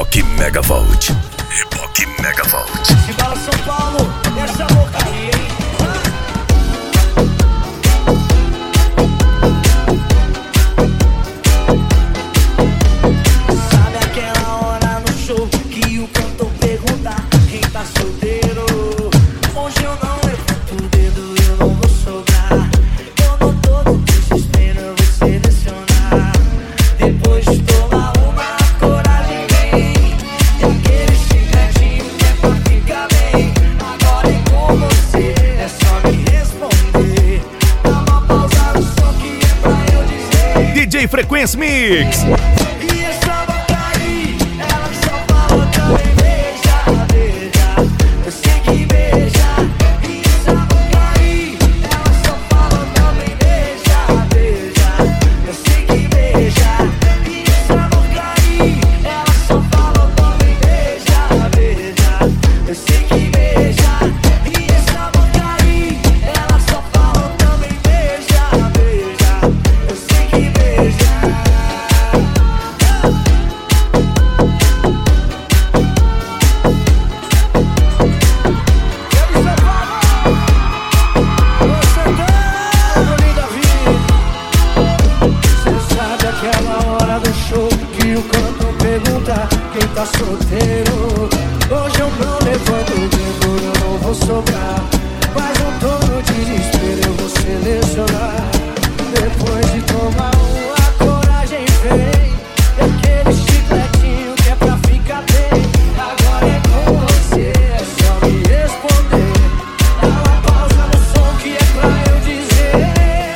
Reboque Megavolt. Reboque Megavolt. Se bala São Paulo, essa boca aí, hein? Sabe aquela hora no show que o cantor pergunta quem tá solteiro? Hoje eu não levanto o dedo, eu não vou sobrar. Eu não tô no desespero, eu vou selecionar. Depois de tomar uma, a coragem vem. E aquele chicletinho que é pra ficar bem. Agora é com você, é só me responder. Dá uma pausa no som que é pra eu dizer. DJ Frequência Mix. E essa boca aí, ela só fala também beija, beija. Eu sei que beija. E essa boca aí, ela só fala também beija, beija. Eu sei que beija. E essa boca aí, ela só fala também beija, beija. Eu sei que beija. E essa boca aí, ela só fala também beija, beija. Eu sei que beija. Cê sabe aquela hora do show que o cantor pergunta quem tá solteiro? Hoje eu não levanto o dedo, eu não vou sobrar. Mas eu tô no desespero, eu vou selecionar. Depois de tomar uma, a coragem vem. E aquele chicletinho que é pra ficar bem. Agora é com você, é só me responder. Dá uma pausa no som que é pra eu dizer.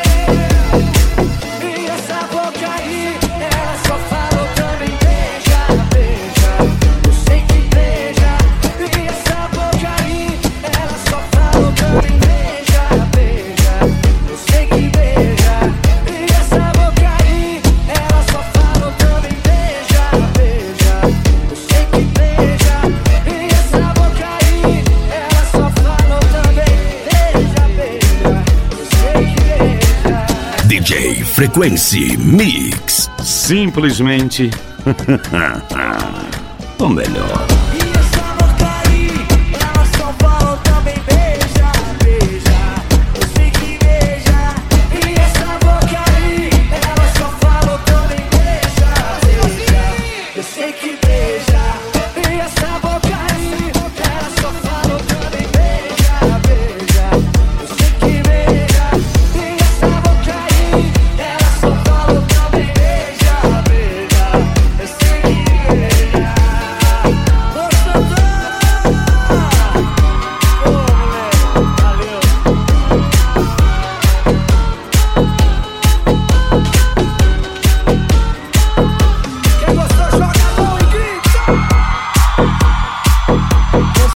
E essa boca aí, ela só falou também beija, beija. Eu sei que beija. E essa boca aí, ela só falou também beija, beija. Eu sei que beija. E essa boca aí, ela só falou também beija, beija. Eu sei que beija. E essa boca aí, ela só falou também beija, beija. Eu sei que beija. DJ Frequência Mix. Simplesmente o melhor.